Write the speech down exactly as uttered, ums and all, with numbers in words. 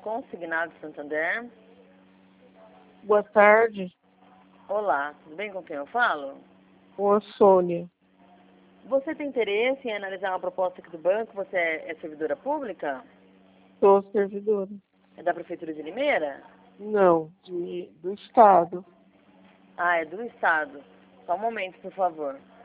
Consignado Santander. Boa tarde, Olá, tudo bem com quem eu falo? com a Sônia. Você tem interesse em analisar uma proposta aqui do banco? Você é, é servidora pública? Sou servidora. É da Prefeitura de Limeira? Não, de, do Estado. Ah, é do Estado. Só um momento, por favor.